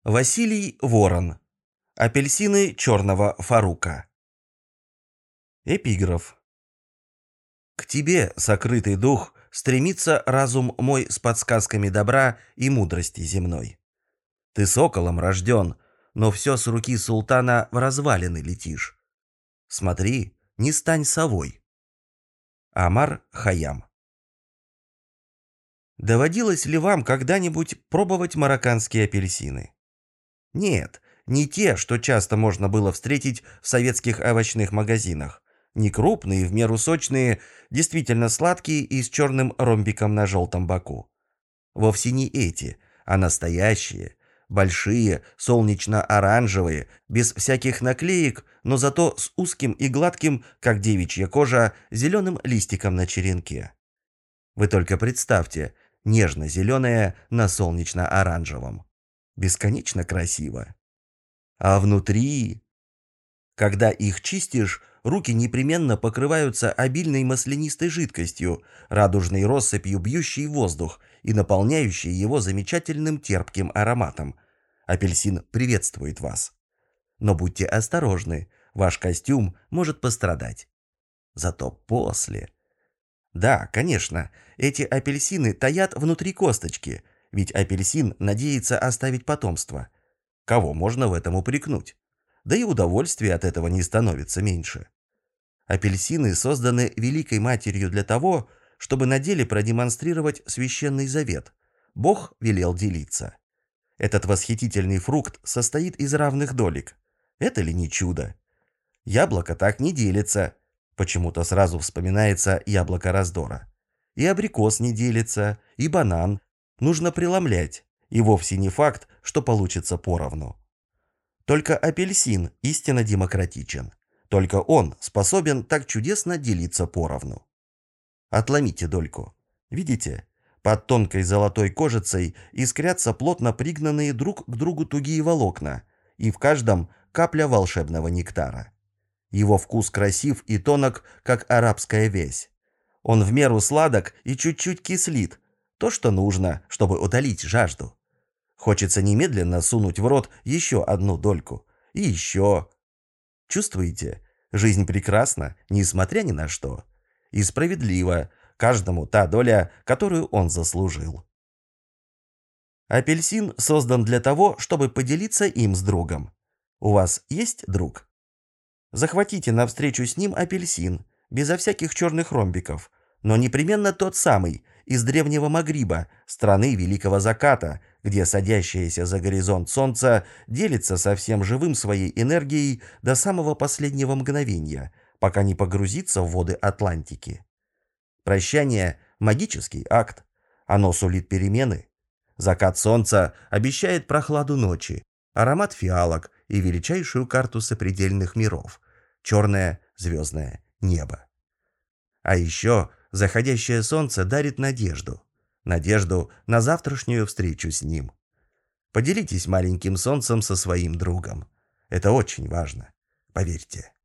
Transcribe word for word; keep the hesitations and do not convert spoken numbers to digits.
Василий Ворон. Апельсины черного Фарука. Эпиграф. К тебе, сокрытый дух, стремится разум мой с подсказками добра и мудрости земной. Ты соколом рожден, но все с руки султана в развалины летишь. Смотри, не стань совой. Омар Хайям. Доводилось ли вам когда-нибудь пробовать марокканские апельсины? Нет, не те, что часто можно было встретить в советских овощных магазинах. Не крупные, в меру сочные, действительно сладкие и с черным ромбиком на желтом боку. Вовсе не эти, а настоящие, большие, солнечно-оранжевые, без всяких наклеек, но зато с узким и гладким, как девичья кожа, зеленым листиком на черенке. Вы только представьте, нежно-зеленое на солнечно-оранжевом. Бесконечно красиво. А внутри... Когда их чистишь, руки непременно покрываются обильной маслянистой жидкостью, радужной россыпью, бьющей воздух и наполняющей его замечательным терпким ароматом. Апельсин приветствует вас. Но будьте осторожны, ваш костюм может пострадать. Зато после... Да, конечно, эти апельсины таят внутри косточки, ведь апельсин надеется оставить потомство. Кого можно в этом упрекнуть? Да и удовольствия от этого не становится меньше. Апельсины созданы Великой Матерью для того, чтобы на деле продемонстрировать священный завет. Бог велел делиться. Этот восхитительный фрукт состоит из равных долек. Это ли не чудо? Яблоко так не делится. Почему-то сразу вспоминается яблоко раздора. И абрикос не делится, и банан. Нужно преломлять. И вовсе не факт, что получится поровну. Только апельсин истинно демократичен. Только он способен так чудесно делиться поровну. Отломите дольку. Видите? Под тонкой золотой кожицей искрятся плотно пригнанные друг к другу тугие волокна, и в каждом капля волшебного нектара. Его вкус красив и тонок, как арабская весь. Он в меру сладок и чуть-чуть кислит. То, что нужно, чтобы утолить жажду. Хочется немедленно сунуть в рот еще одну дольку. И еще. Чувствуете? Жизнь прекрасна, несмотря ни на что. И справедлива. Каждому та доля, которую он заслужил. Апельсин создан для того, чтобы поделиться им с другом. У вас есть друг? Захватите навстречу с ним апельсин, безо всяких черных ромбиков, но непременно тот самый, из древнего Магриба, страны Великого Заката, где садящееся за горизонт солнце делится со всем живым своей энергией до самого последнего мгновения, пока не погрузится в воды Атлантики. Прощание – магический акт. Оно сулит перемены. Закат солнца обещает прохладу ночи, аромат фиалок и величайшую карту сопредельных миров – черное звездное небо. А еще заходящее солнце дарит надежду. Надежду на завтрашнюю встречу с ним. Поделитесь маленьким солнцем со своим другом. Это очень важно, поверьте.